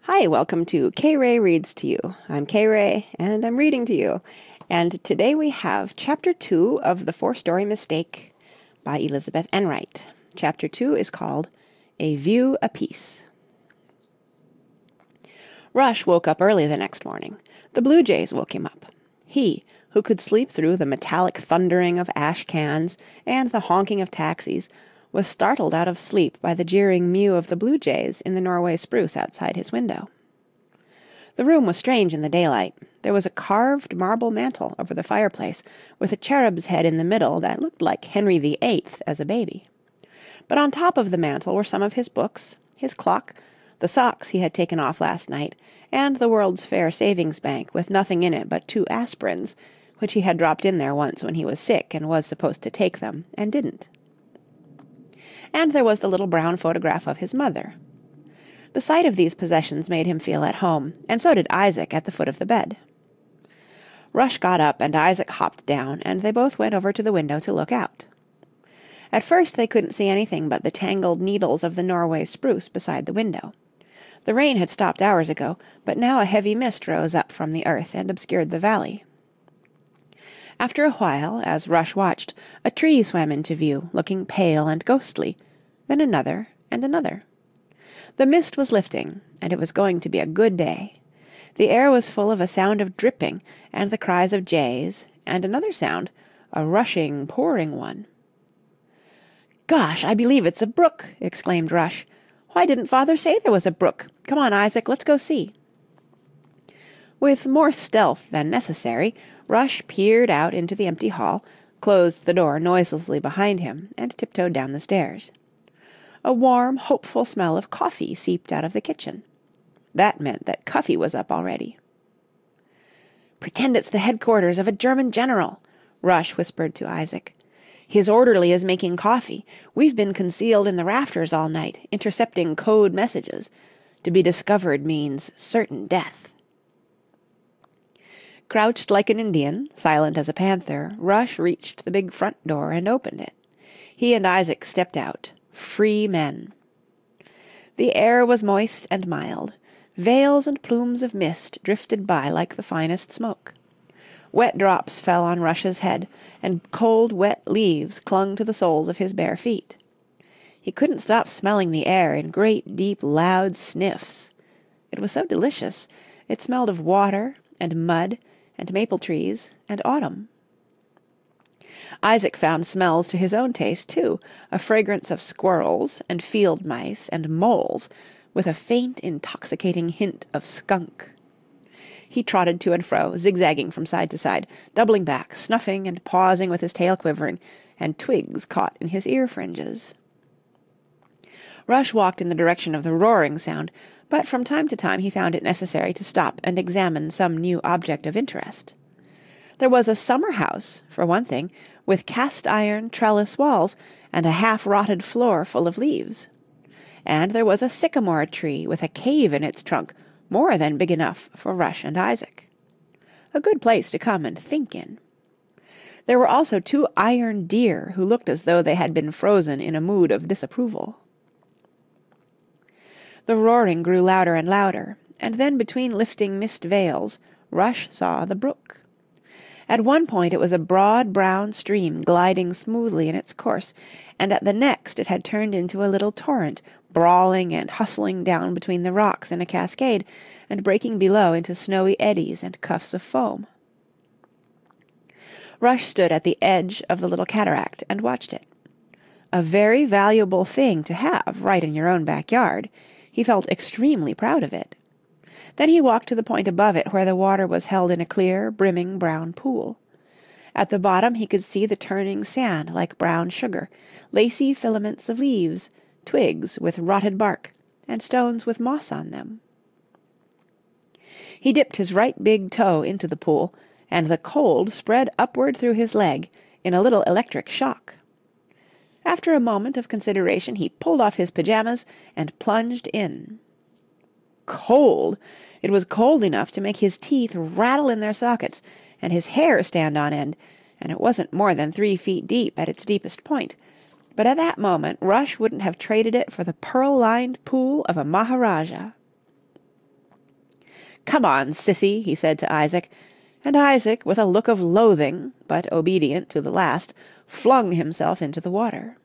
Hi, welcome to K Ray Reads to You. I'm K Ray, and I'm reading to you. And today we have Chapter 2 of The Four-Story Mistake by Elizabeth Enright. Chapter 2 is called A View Apiece. Rush woke up early the next morning. The Blue Jays woke him up. He, who could sleep through the metallic thundering of ash cans and the honking of taxis, was startled out of sleep by the jeering mew of the blue jays in the Norway spruce outside his window. The room was strange in the daylight. There was a carved marble mantel over the fireplace, with a cherub's head in the middle that looked like Henry VIII as a baby. But on top of the mantel were some of his books, his clock, the socks he had taken off last night, and the World's Fair Savings Bank with nothing in it but 2 aspirins, which he had dropped in there once when he was sick and was supposed to take them, and didn't. And there was the little brown photograph of his mother. The sight of these possessions made him feel at home, and so did Isaac at the foot of the bed. Rush got up and Isaac hopped down, and they both went over to the window to look out. At first they couldn't see anything but the tangled needles of the Norway spruce beside the window. The rain had stopped hours ago, but now a heavy mist rose up from the earth and obscured the valley. After a while, as Rush watched, a tree swam into view, looking pale and ghostly, then another and another. The mist was lifting, and it was going to be a good day. The air was full of a sound of dripping, and the cries of jays, and another sound, a rushing, pouring one. "Gosh, I believe it's a brook!" exclaimed Rush. "Why didn't Father say there was a brook? Come on, Isaac, let's go see." With more stealth than necessary, Rush peered out into the empty hall, closed the door noiselessly behind him, and tiptoed down the stairs. A warm, hopeful smell of coffee seeped out of the kitchen. That meant that Cuffy was up already. "Pretend it's the headquarters of a German general," Rush whispered to Isaac. "His orderly is making coffee. We've been concealed in the rafters all night, intercepting code messages. To be discovered means certain death." Crouched like an Indian, silent as a panther, Rush reached the big front door and opened it. He and Isaac stepped out, free men. The air was moist and mild. Veils and plumes of mist drifted by like the finest smoke. Wet drops fell on Rush's head, and cold, wet leaves clung to the soles of his bare feet. He couldn't stop smelling the air in great, deep, loud sniffs. It was so delicious. It smelled of water and mud and maple trees and autumn. Isaac found smells to his own taste, too, a fragrance of squirrels and field mice and moles, with a faint, intoxicating hint of skunk. He trotted to and fro, zigzagging from side to side, doubling back, snuffing and pausing with his tail quivering, and twigs caught in his ear fringes. Rush walked in the direction of the roaring sound, but from time to time he found it necessary to stop and examine some new object of interest. There was a summer house, for one thing, with cast-iron trellis walls and a half-rotted floor full of leaves. And there was a sycamore tree with a cave in its trunk, more than big enough for Rush and Isaac. A good place to come and think in. There were also 2 iron deer who looked as though they had been frozen in a mood of disapproval. The roaring grew louder and louder, and then between lifting mist veils, Rush saw the brook. At one point it was a broad brown stream gliding smoothly in its course, and at the next it had turned into a little torrent, brawling and hustling down between the rocks in a cascade, and breaking below into snowy eddies and cuffs of foam. Rush stood at the edge of the little cataract and watched it. A very valuable thing to have right in your own backyard. He felt extremely proud of it. Then he walked to the point above it where the water was held in a clear, brimming brown pool. At the bottom he could see the turning sand like brown sugar, lacy filaments of leaves, twigs with rotted bark, and stones with moss on them. He dipped his right big toe into the pool, and the cold spread upward through his leg in a little electric shock. After a moment of consideration he pulled off his pajamas and plunged in. Cold! It was cold enough to make his teeth rattle in their sockets and his hair stand on end, and it wasn't more than 3 feet deep at its deepest point, but at that moment Rush wouldn't have traded it for the pearl-lined pool of a Maharaja. "Come on, sissy," he said to Isaac, and Isaac, with a look of loathing, but obedient to the last, flung himself into the water.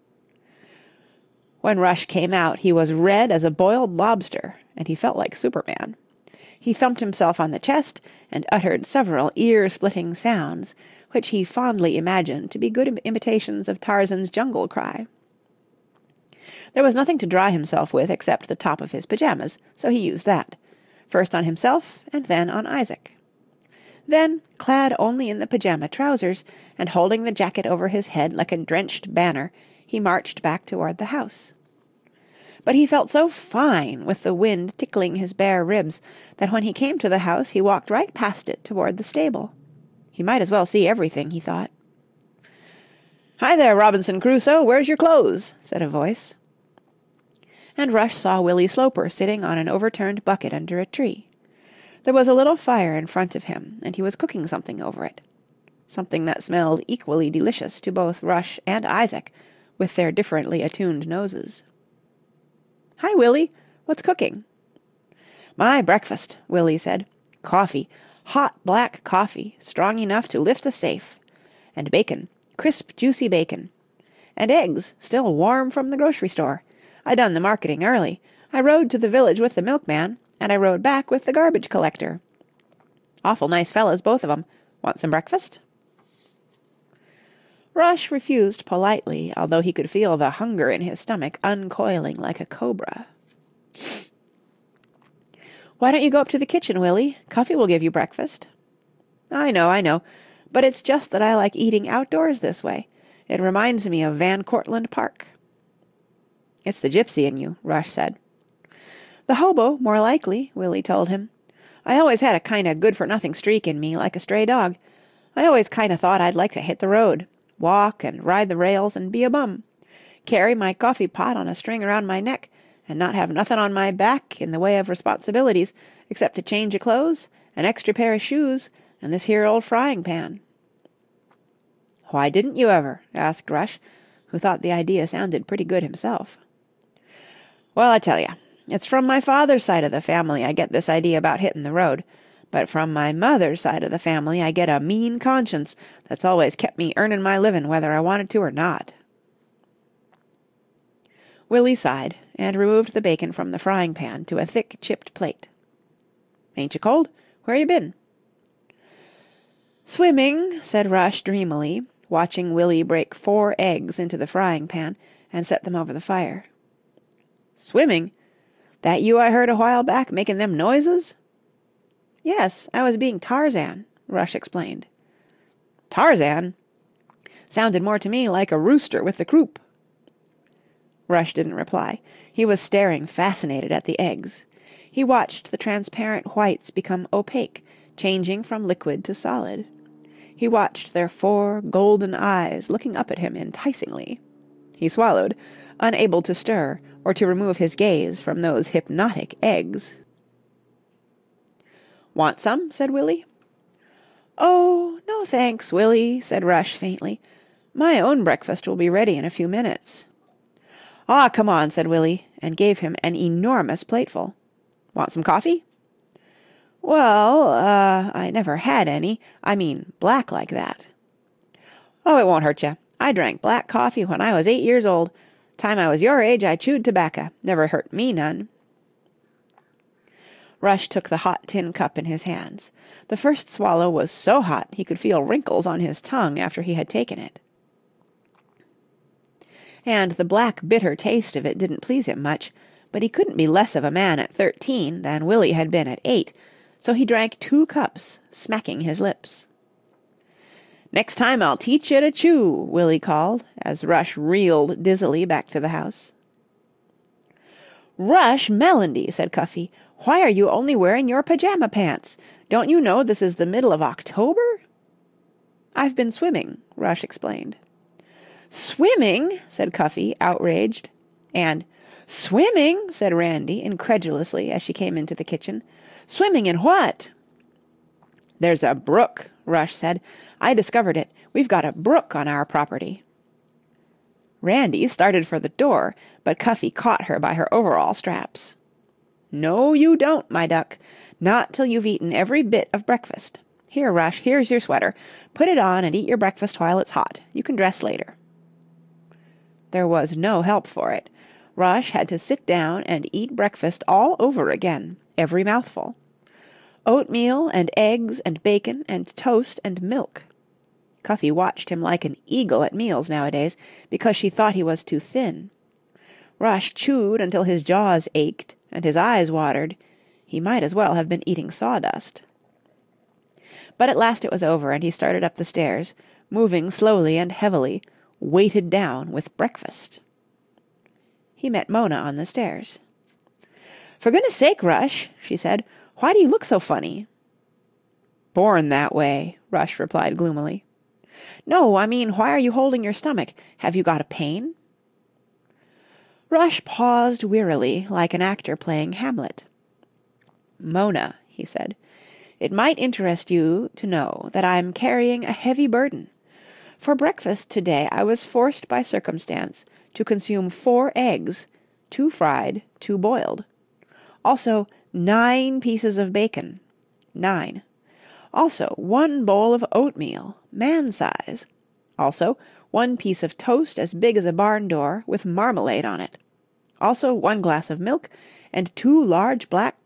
When Rush came out, he was red as a boiled lobster, and he felt like Superman. He thumped himself on the chest and uttered several ear-splitting sounds, which he fondly imagined to be good imitations of Tarzan's jungle cry. There was nothing to dry himself with except the top of his pajamas, so he used that, first on himself and then on Isaac. Then, clad only in the pajama trousers, and holding the jacket over his head like a drenched banner, he marched back toward the house. But he felt so fine with the wind tickling his bare ribs that when he came to the house he walked right past it toward the stable. He might as well see everything, he thought. "Hi there, Robinson Crusoe, where's your clothes?" said a voice. And Rush saw Willie Sloper sitting on an overturned bucket under a tree. There was a little fire in front of him, and he was cooking something over it. Something that smelled equally delicious to both Rush and Isaac, with their differently attuned noses. "Hi, Willie. What's cooking?" "My breakfast," Willie said. "Coffee. Hot black coffee, strong enough to lift a safe. And bacon. Crisp, juicy bacon. And eggs, still warm from the grocery store. I done the marketing early. I rode to the village with the milkman, and I rode back with the garbage collector. Awful nice fellas, both of 'em. Want some breakfast?" Rush refused politely, although he could feel the hunger in his stomach uncoiling like a cobra. "Why don't you go up to the kitchen, Willie? Cuffy will give you breakfast." I know. But it's just that I like eating outdoors this way. It reminds me of Van Cortlandt Park." "It's the gypsy in you," Rush said. "The hobo, more likely," Willie told him. "I always had a kinda good-for-nothing streak in me, like a stray dog. I always kinda thought I'd like to hit the road, walk and ride the rails and be a bum. Carry my coffee pot on a string around my neck and not have nothin' on my back in the way of responsibilities except a change of clothes, an extra pair of shoes, and this here old frying pan." "Why didn't you ever?" asked Rush, who thought the idea sounded pretty good himself. "Well, I tell ya, it's from my father's side of the family I get this idea about hittin' the road, but from my mother's side of the family I get a mean conscience that's always kept me earnin' my livin' whether I wanted to or not." Willie sighed and removed the bacon from the frying pan to a thick chipped plate. "Ain't you cold? Where you been?" "Swimming," said Rush dreamily, watching Willie break 4 eggs into the frying pan and set them over the fire. "Swimming? That you I heard a while back making them noises?" "Yes, I was being Tarzan," Rush explained. "Tarzan? Sounded more to me like a rooster with the croup." Rush didn't reply. He was staring fascinated at the eggs. He watched the transparent whites become opaque, changing from liquid to solid. He watched their 4 golden eyes looking up at him enticingly. He swallowed, unable to stir or to remove his gaze from those hypnotic eggs. "Want some?" said Willie. "Oh, no thanks, Willie," said Rush faintly. "My own breakfast will be ready in a few minutes." "Aw, come on," said Willie, and gave him an enormous plateful. "Want some coffee?" "Well, I never had any. I mean, black like that." "Oh, it won't hurt ya. I drank black coffee when I was 8 years old. Time I was your age, I chewed tobacco. Never hurt me none." Rush took the hot tin cup in his hands. The first swallow was so hot he could feel wrinkles on his tongue after he had taken it. And the black, bitter taste of it didn't please him much, but he couldn't be less of a man at 13 than Willie had been at 8, so he drank 2 cups, smacking his lips. "Next time I'll teach you to chew," Willie called, as Rush reeled dizzily back to the house. "Rush Mellandy," said Cuffy, "why are you only wearing your pajama pants? Don't you know this is the middle of October?" "I've been swimming," Rush explained. "Swimming?" said Cuffy, outraged. And "Swimming?" said Randy, incredulously, as she came into the kitchen. "Swimming in what?" "There's a brook," Rush said. "I discovered it. We've got a brook on our property." Randy started for the door, but Cuffy caught her by her overall straps. "No, you don't, my duck. Not till you've eaten every bit of breakfast. Here, Rush, here's your sweater. Put it on and eat your breakfast while it's hot. You can dress later." There was no help for it. Rush had to sit down and eat breakfast all over again, every mouthful. Oatmeal and eggs and bacon and toast and milk. Cuffy watched him like an eagle at meals nowadays because she thought he was too thin. Rush chewed until his jaws ached and his eyes watered. He might as well have been eating sawdust. But at last it was over, and he started up the stairs, moving slowly and heavily, weighted down with breakfast. He met Mona on the stairs. "For goodness sake, Rush," she said, "why do you look so funny?" "Born that way," Rush replied gloomily. "No, I mean, why are you holding your stomach? Have you got a pain?" Rush paused wearily, like an actor playing Hamlet. "Mona," he said, "it might interest you to know that I'm carrying a heavy burden. For breakfast to-day I was forced by circumstance to consume 4 eggs, 2 fried, 2 boiled. Also 9 pieces of bacon. 9. Also 1 bowl of oatmeal, man-size. Also 1 piece of toast as big as a barn door with marmalade on it. Also 1 glass of milk and 2 large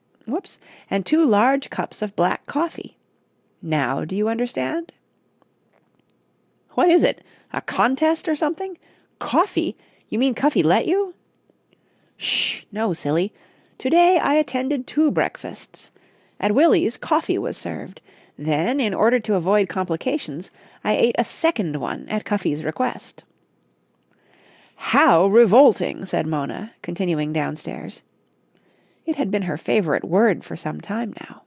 cups of black coffee. Now, do you understand?" "What is it? A contest or something? Coffee? You mean Cuffy let you?" "Shh! No, silly. Today I attended 2 breakfasts. At Willie's, coffee was served. Then, in order to avoid complications, I ate a second one at Cuffy's request." "How revolting!" said Mona, continuing downstairs. It had been her favourite word for some time now.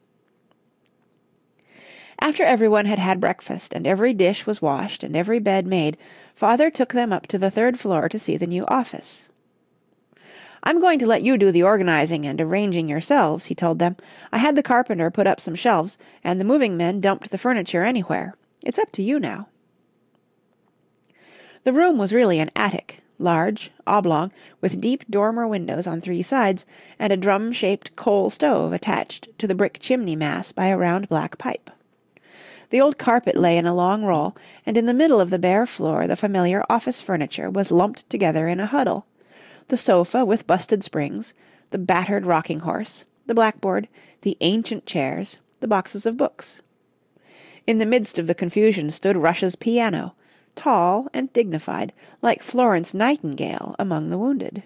After everyone had had breakfast and every dish was washed and every bed made, Father took them up to the 3rd floor to see the new office. "I'm going to let you do the organizing and arranging yourselves," he told them. "I had the carpenter put up some shelves, and the moving men dumped the furniture anywhere. It's up to you now." The room was really an attic, large, oblong, with deep dormer windows on 3 sides, and a drum-shaped coal stove attached to the brick chimney mass by a round black pipe. The old carpet lay in a long roll, and in the middle of the bare floor the familiar office furniture was lumped together in a huddle: the sofa with busted springs, the battered rocking-horse, the blackboard, the ancient chairs, the boxes of books. In the midst of the confusion stood Rush's piano, tall and dignified, like Florence Nightingale among the wounded.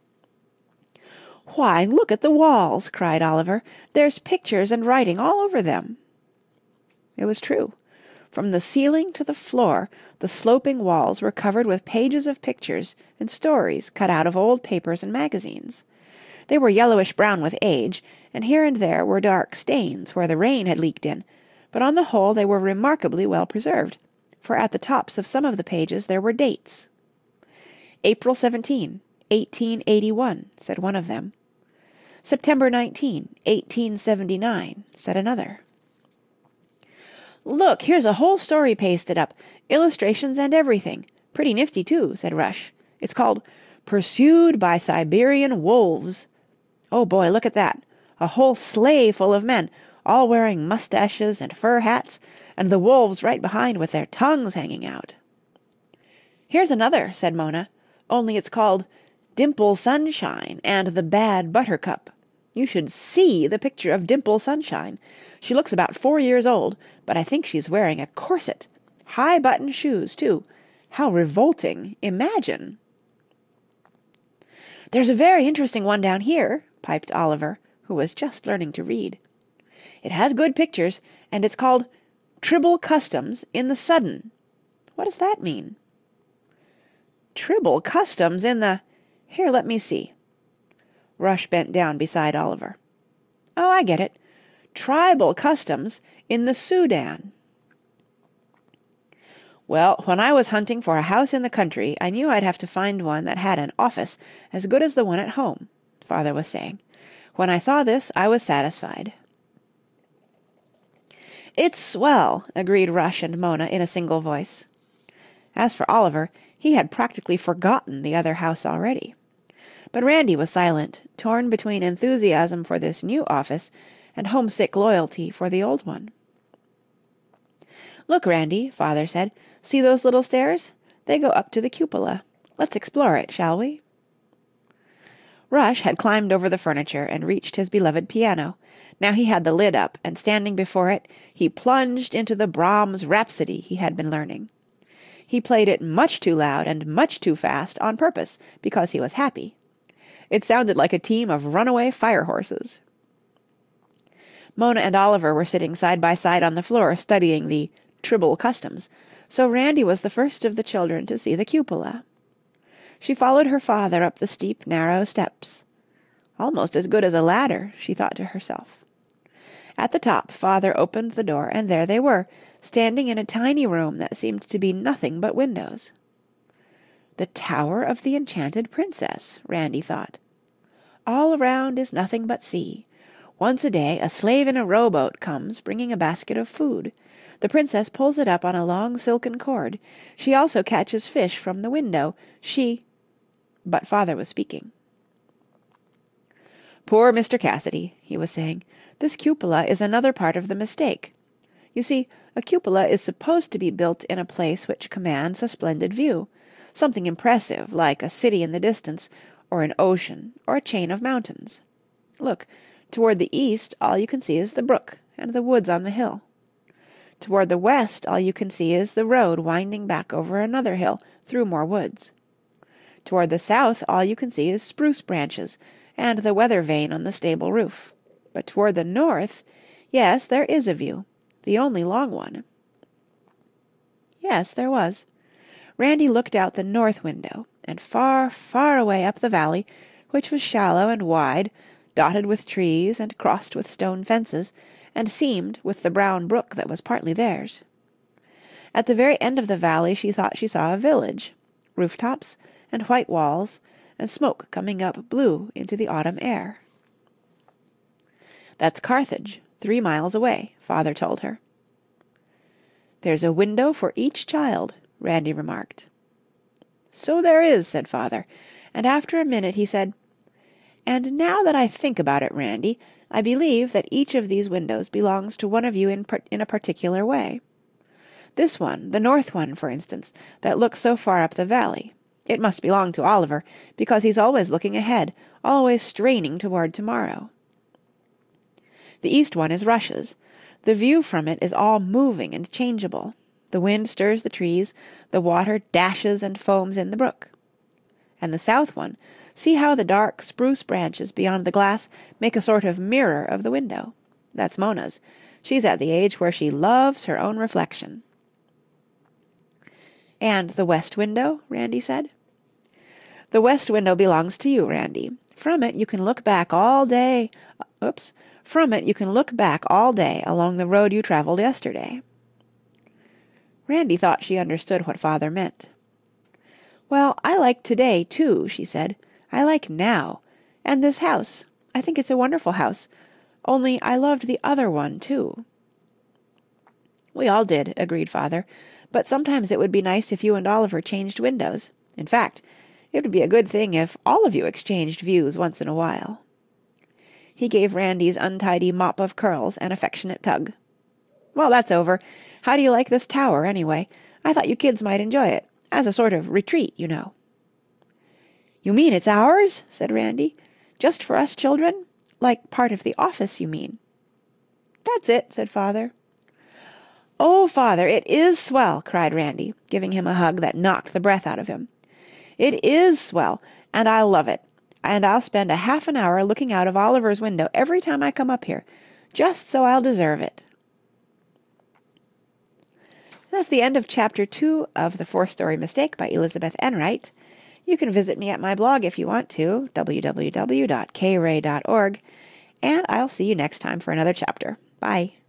"Why, look at the walls!" cried Oliver. "There's pictures and writing all over them." It was true. From the ceiling to the floor, the sloping walls were covered with pages of pictures and stories cut out of old papers and magazines. They were yellowish-brown with age, and here and there were dark stains where the rain had leaked in, but on the whole they were remarkably well preserved, for at the tops of some of the pages there were dates. "April 17, 1881," said one of them. "September 19, 1879," said another. "Look, here's a whole story pasted up, illustrations and everything. Pretty nifty, too," said Rush. "It's called 'Pursued by Siberian Wolves.' Oh, boy, look at that. A whole sleigh full of men, all wearing mustaches and fur hats, and the wolves right behind with their tongues hanging out." "Here's another," said Mona, "only it's called 'Dimple Sunshine and the Bad Buttercup.' You should see the picture of Dimple Sunshine. She looks about 4 years old, but I think she's wearing a corset. High-button shoes, too. How revolting! Imagine!" "There's a very interesting one down here," piped Oliver, who was just learning to read. "It has good pictures, and it's called 'Tribble Customs in the Sudden.' What does that mean?" "Tribble Customs in the... Here, let me see." Rush bent down beside Oliver. "Oh, I get it. Tribal customs in the Soudan." "Well, when I was hunting for a house in the country, I knew I'd have to find one that had an office as good as the one at home," Father was saying. "When I saw this, I was satisfied." "It's swell," agreed Rush and Mona in a single voice. As for Oliver, he had practically forgotten the other house already. But Randy was silent, torn between enthusiasm for this new office and homesick loyalty for the old one. "Look, Randy," Father said. "See those little stairs? They go up to the cupola. Let's explore it, shall we?" Rush had climbed over the furniture and reached his beloved piano. Now he had the lid up, and standing before it, he plunged into the Brahms Rhapsody he had been learning. He played it much too loud and much too fast on purpose, because he was happy. It sounded like a team of runaway fire horses. Mona and Oliver were sitting side by side on the floor studying the Tribble customs, so Randy was the first of the children to see the cupola. She followed her father up the steep, narrow steps. Almost as good as a ladder, she thought to herself. At the top, Father opened the door, and there they were, standing in a tiny room that seemed to be nothing but windows. The Tower of the Enchanted Princess, Randy thought. All around is nothing but sea. Once a day a slave in a rowboat comes, bringing a basket of food. The princess pulls it up on a long silken cord. She also catches fish from the window. But Father was speaking. "Poor Mr. Cassidy," he was saying. "This cupola is another part of the mistake. You see, a cupola is supposed to be built in a place which commands a splendid view, something impressive like a city in the distance, or an ocean, or a chain of mountains. Look, toward the east all you can see is the brook and the woods on the hill. Toward the west all you can see is the road winding back over another hill through more woods. Toward the south all you can see is spruce branches and the weather vane on the stable roof. But toward the north, yes, there is a view, the only long one." Yes, there was. Randy looked out the north window, and far, far away up the valley, which was shallow and wide, dotted with trees and crossed with stone fences, and seamed with the brown brook that was partly theirs. At the very end of the valley she thought she saw a village, rooftops and white walls, and smoke coming up blue into the autumn air. "That's Carthage, 3 miles away," Father told her. "There's a window for each child," Randy remarked. "So there is," said Father, and after a minute he said, "And now that I think about it, Randy, I believe that each of these windows belongs to one of you in a particular way. This one, the north one, for instance, that looks so far up the valley. It must belong to Oliver, because he's always looking ahead, always straining toward tomorrow. The east one is Rush's. The view from it is all moving and changeable. The wind stirs the trees, the water dashes and foams in the brook. And the south one, see how the dark spruce branches beyond the glass make a sort of mirror of the window. That's Mona's. She's at the age where she loves her own reflection." "And the west window?" Randy said. "The west window belongs to you, Randy. From it you can look back all day along the road you traveled yesterday." Randy thought she understood what Father meant. "Well, I like today, too," she said. "I like now. And this house. I think it's a wonderful house. Only I loved the other one, too." "We all did," agreed Father. "But sometimes it would be nice if you and Oliver changed windows. In fact, it would be a good thing if all of you exchanged views once in a while." He gave Randy's untidy mop of curls an affectionate tug. "Well, that's over. How do you like this tower, anyway? I thought you kids might enjoy it. As a sort of retreat, you know." "You mean it's ours?" said Randy. "Just for us children? Like part of the office, you mean?" "That's it," said Father. "Oh, Father, it is swell!" cried Randy, giving him a hug that knocked the breath out of him. "It is swell, and I love it. And I'll spend a half an hour looking out of Oliver's window every time I come up here, just so I'll deserve it." That's the end of Chapter 2 of The 4-Story Mistake by Elizabeth Enright. You can visit me at my blog if you want to, www.kray.org, and I'll see you next time for another chapter. Bye.